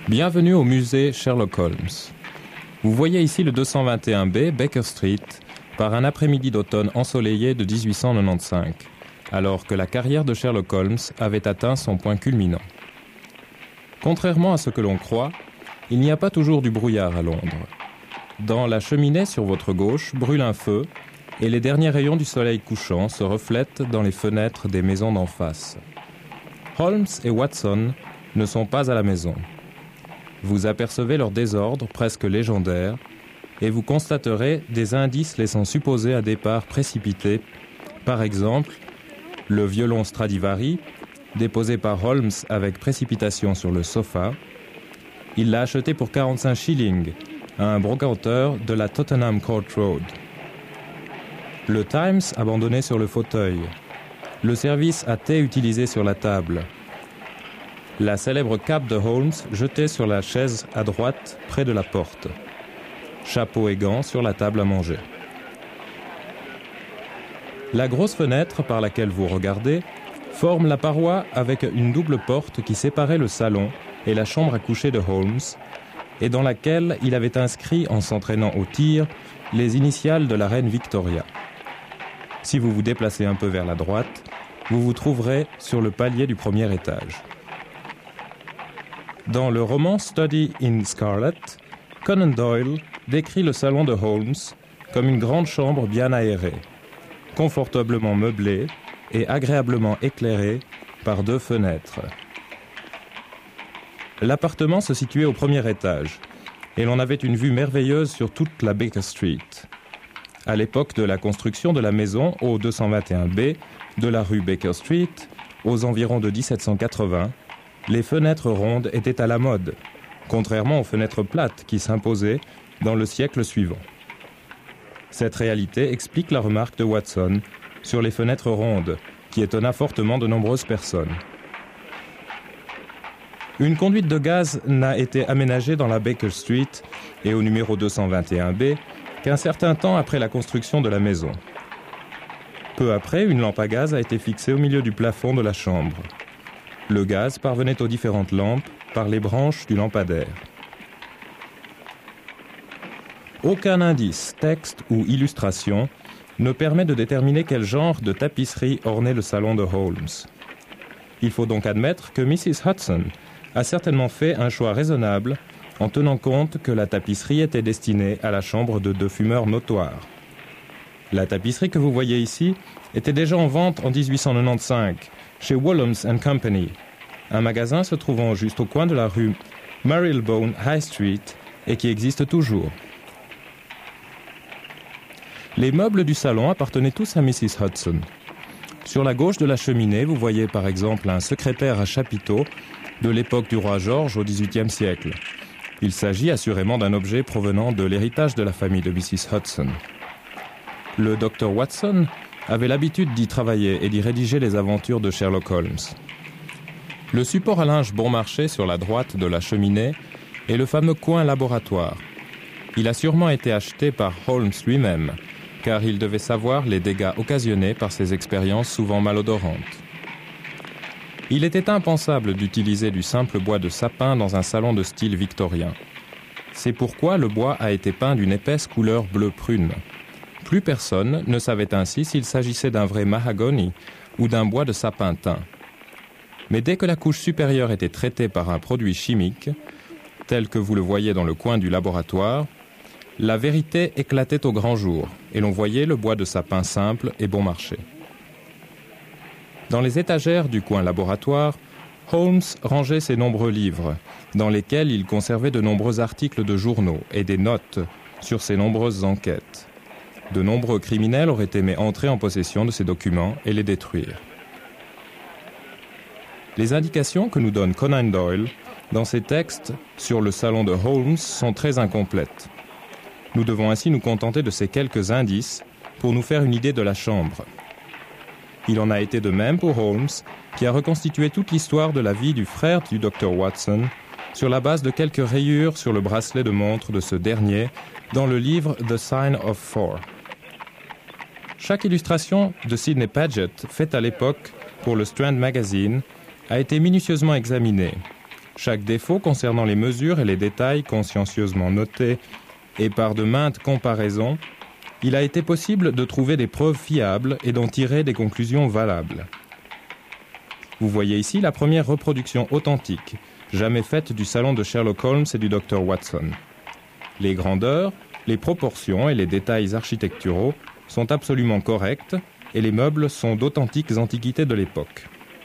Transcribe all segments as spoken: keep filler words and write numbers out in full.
Bienvenue au musée Sherlock Holmes. Vous voyez ici le deux cent vingt et un B, Baker Street, par un après-midi d'automne ensoleillé de dix-huit cent quatre-vingt-quinze, alors que la carrière de Sherlock Holmes avait atteint son point culminant. Contrairement à ce que l'on croit, il n'y a pas toujours du brouillard à Londres. Dans la cheminée sur votre gauche brûle un feu et les derniers rayons du soleil couchant se reflètent dans les fenêtres des maisons d'en face. Holmes et Watson ne sont pas à la maison. Vous apercevez leur désordre presque légendaire et vous constaterez des indices laissant supposer un départ précipité. Par exemple, le violon Stradivari, déposé par Holmes avec précipitation sur le sofa. Il l'a acheté pour quarante-cinq shillings à un brocanteur de la Tottenham Court Road. Le Times abandonné sur le fauteuil. Le service à thé utilisé sur la table. La célèbre cape de Holmes jetée sur la chaise à droite près de la porte. Chapeau et gants sur la table à manger. La grosse fenêtre par laquelle vous regardez forme la paroi avec une double porte qui séparait le salon et la chambre à coucher de Holmes et dans laquelle il avait inscrit en s'entraînant au tir les initiales de la reine Victoria. Si vous vous déplacez un peu vers la droite, vous vous trouverez sur le palier du premier étage. Dans le roman Study in Scarlet, Conan Doyle décrit le salon de Holmes comme une grande chambre bien aérée, confortablement meublée et agréablement éclairée par deux fenêtres. L'appartement se situait au premier étage et l'on avait une vue merveilleuse sur toute la Baker Street. À l'époque de la construction de la maison au deux cent vingt et un B de la rue Baker Street, aux environs de dix-sept cent quatre-vingts, les fenêtres rondes étaient à la mode, contrairement aux fenêtres plates qui s'imposaient dans le siècle suivant. Cette réalité explique la remarque de Watson sur les fenêtres rondes, qui étonna fortement de nombreuses personnes. Une conduite de gaz n'a été aménagée dans la Baker Street et au numéro deux cent vingt et un B qu'un certain temps après la construction de la maison. Peu après, une lampe à gaz a été fixée au milieu du plafond de la chambre. Le gaz parvenait aux différentes lampes par les branches du lampadaire. Aucun indice, texte ou illustration ne permet de déterminer quel genre de tapisserie ornait le salon de Holmes. Il faut donc admettre que missus Hudson a certainement fait un choix raisonnable en tenant compte que la tapisserie était destinée à la chambre de deux fumeurs notoires. La tapisserie que vous voyez ici était déjà en vente en dix-huit cent quatre-vingt-quinze chez Wollums and Company, un magasin se trouvant juste au coin de la rue Marylebone High Street et qui existe toujours. Les meubles du salon appartenaient tous à missus Hudson. Sur la gauche de la cheminée, vous voyez par exemple un secrétaire à chapiteau de l'époque du roi George au dix-huitième siècle. Il s'agit assurément d'un objet provenant de l'héritage de la famille de missus Hudson. Le docteur Watson avait l'habitude d'y travailler et d'y rédiger les aventures de Sherlock Holmes. Le support à linge bon marché sur la droite de la cheminée est le fameux coin laboratoire. Il a sûrement été acheté par Holmes lui-même, car il devait savoir les dégâts occasionnés par ses expériences souvent malodorantes. Il était impensable d'utiliser du simple bois de sapin dans un salon de style victorien. C'est pourquoi le bois a été peint d'une épaisse couleur bleu prune. Plus personne ne savait ainsi s'il s'agissait d'un vrai mahagoni ou d'un bois de sapin teint. Mais dès que la couche supérieure était traitée par un produit chimique, tel que vous le voyez dans le coin du laboratoire, la vérité éclatait au grand jour et l'on voyait le bois de sapin simple et bon marché. Dans les étagères du coin laboratoire, Holmes rangeait ses nombreux livres, dans lesquels il conservait de nombreux articles de journaux et des notes sur ses nombreuses enquêtes. De nombreux criminels auraient aimé entrer en possession de ces documents et les détruire. Les indications que nous donne Conan Doyle dans ses textes sur le salon de Holmes sont très incomplètes. Nous devons ainsi nous contenter de ces quelques indices pour nous faire une idée de la chambre. Il en a été de même pour Holmes, qui a reconstitué toute l'histoire de la vie du frère du docteur Watson sur la base de quelques rayures sur le bracelet de montre de ce dernier dans le livre The Sign of Four. Chaque illustration de Sidney Paget, faite à l'époque pour le Strand Magazine, a été minutieusement examinée. Chaque défaut concernant les mesures et les détails consciencieusement notés et par de maintes comparaisons, il a été possible de trouver des preuves fiables et d'en tirer des conclusions valables. Vous voyez ici la première reproduction authentique, jamais faite du salon de Sherlock Holmes et du docteur Watson. Les grandeurs, les proportions et les détails architecturaux sont absolument corrects et les meubles sont d'authentiques antiquités de l'époque.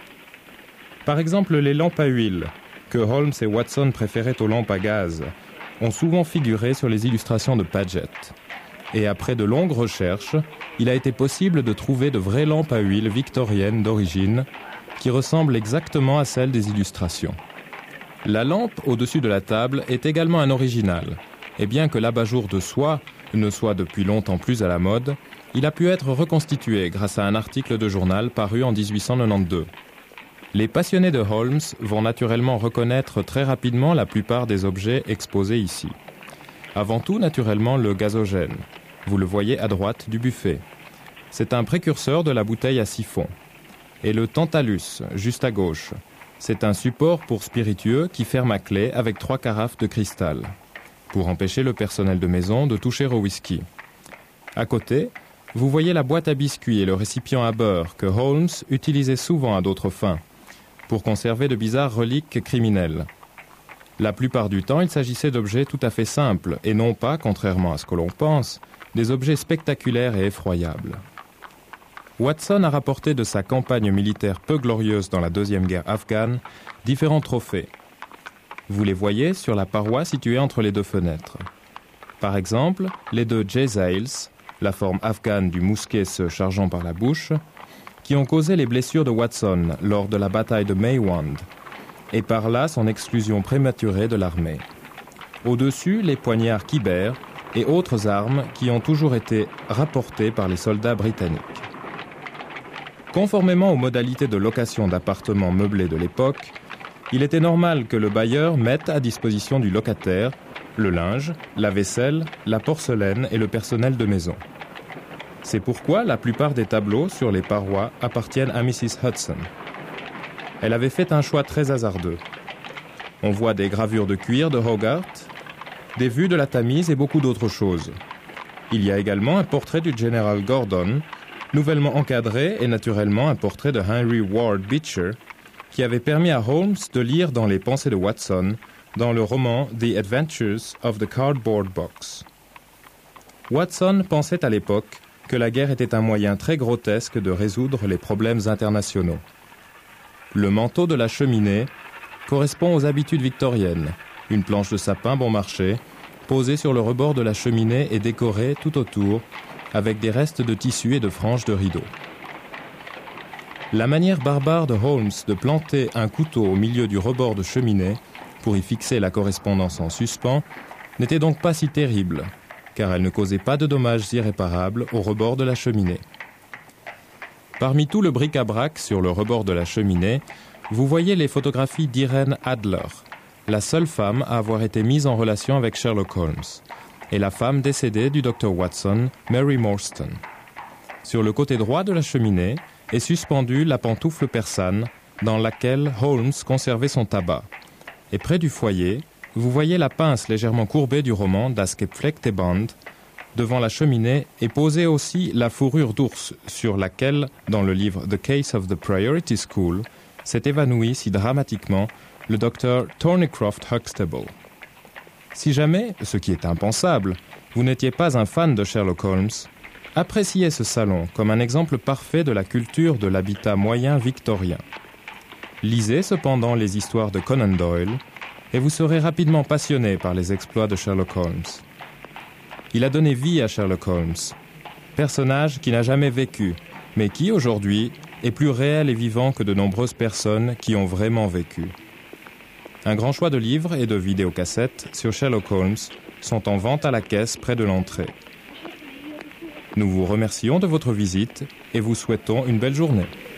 Par exemple, les lampes à huile, que Holmes et Watson préféraient aux lampes à gaz, ont souvent figuré sur les illustrations de Paget. Et après de longues recherches, il a été possible de trouver de vraies lampes à huile victoriennes d'origine qui ressemblent exactement à celles des illustrations. La lampe au-dessus de la table est également un original, et bien que l'abat-jour de soie ne soit depuis longtemps plus à la mode, il a pu être reconstitué grâce à un article de journal paru en dix-huit cent quatre-vingt-douze. Les passionnés de Holmes vont naturellement reconnaître très rapidement la plupart des objets exposés ici. Avant tout, naturellement, le gazogène. Vous le voyez à droite du buffet. C'est un précurseur de la bouteille à siphon. Et le tantalus, juste à gauche. C'est un support pour spiritueux qui ferme à clé avec trois carafes de cristal, pour empêcher le personnel de maison de toucher au whisky. À côté, vous voyez la boîte à biscuits et le récipient à beurre que Holmes utilisait souvent à d'autres fins, pour conserver de bizarres reliques criminelles. La plupart du temps, il s'agissait d'objets tout à fait simples, et non pas, contrairement à ce que l'on pense, des objets spectaculaires et effroyables. Watson a rapporté de sa campagne militaire peu glorieuse dans la deuxième guerre afghane différents trophées. Vous les voyez sur la paroi située entre les deux fenêtres. Par exemple, les deux Jezzails, la forme afghane du mousquet se chargeant par la bouche, qui ont causé les blessures de Watson lors de la bataille de Maiwand, et par là son exclusion prématurée de l'armée. Au-dessus, les poignards Khyber et autres armes qui ont toujours été rapportées par les soldats britanniques. Conformément aux modalités de location d'appartements meublés de l'époque, il était normal que le bailleur mette à disposition du locataire le linge, la vaisselle, la porcelaine et le personnel de maison. C'est pourquoi la plupart des tableaux sur les parois appartiennent à missus Hudson. Elle avait fait un choix très hasardeux. On voit des gravures de cuir de Hogarth, des vues de la Tamise et beaucoup d'autres choses. Il y a également un portrait du général Gordon, nouvellement encadré et naturellement un portrait de Henry Ward Beecher, qui avait permis à Holmes de lire dans les pensées de Watson dans le roman The Adventures of the Cardboard Box. Watson pensait à l'époque que la guerre était un moyen très grotesque de résoudre les problèmes internationaux. Le manteau de la cheminée correspond aux habitudes victoriennes, une planche de sapin bon marché, posée sur le rebord de la cheminée et décorée tout autour avec des restes de tissu et de franges de rideaux. La manière barbare de Holmes de planter un couteau au milieu du rebord de cheminée pour y fixer la correspondance en suspens n'était donc pas si terrible, car elle ne causait pas de dommages irréparables au rebord de la cheminée. Parmi tout le bric-à-brac sur le rebord de la cheminée, vous voyez les photographies d'Irene Adler, la seule femme à avoir été mise en relation avec Sherlock Holmes, et la femme décédée du docteur Watson, Mary Morstan. Sur le côté droit de la cheminée est suspendue la pantoufle persane dans laquelle Holmes conservait son tabac. Et près du foyer, vous voyez la pince légèrement courbée du roman Das gepflegte Band. Devant la cheminée est posée aussi la fourrure d'ours sur laquelle, dans le livre The Case of the Priority School, s'est évanoui si dramatiquement le docteur Thornycroft Huxtable. Si jamais, ce qui est impensable, vous n'étiez pas un fan de Sherlock Holmes, appréciez ce salon comme un exemple parfait de la culture de l'habitat moyen victorien. Lisez cependant les histoires de Conan Doyle et vous serez rapidement passionné par les exploits de Sherlock Holmes. Il a donné vie à Sherlock Holmes, personnage qui n'a jamais vécu, mais qui, aujourd'hui, est plus réel et vivant que de nombreuses personnes qui ont vraiment vécu. Un grand choix de livres et de vidéocassettes sur Sherlock Holmes sont en vente à la caisse près de l'entrée. Nous vous remercions de votre visite et vous souhaitons une belle journée.